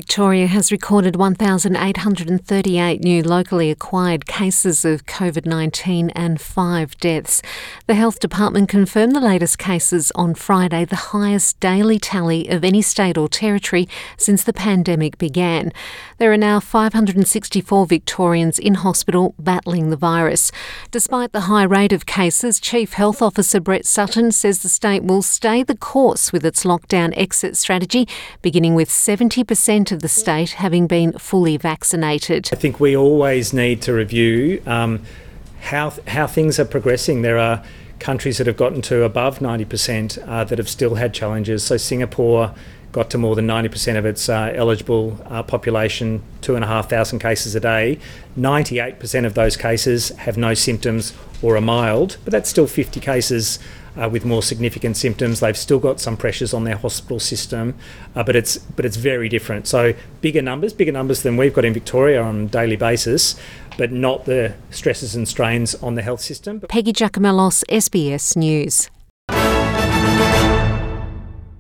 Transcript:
Victoria has recorded 1,838 new locally acquired cases of COVID-19 and 5 deaths. The Health Department confirmed the latest cases on Friday, the highest daily tally of any state or territory since the pandemic began. There are now 564 Victorians in hospital battling the virus. Despite the high rate of cases, Chief Health Officer Brett Sutton says the state will stay the course with its lockdown exit strategy, beginning with 70% of the state having been fully vaccinated. I think we always need to review how things are progressing. There are countries that have gotten to above 90% that have still had challenges. So Singapore got to more than 90% of its eligible population, 2,500 cases a day. 98% of those cases have no symptoms or are mild, but that's still 50 cases with more significant symptoms. They've still got some pressures on their hospital system, but it's very different. So bigger numbers than we've got in Victoria on a daily basis, but not the stresses and strains on the health system. Peggy Giacomellos, SBS News.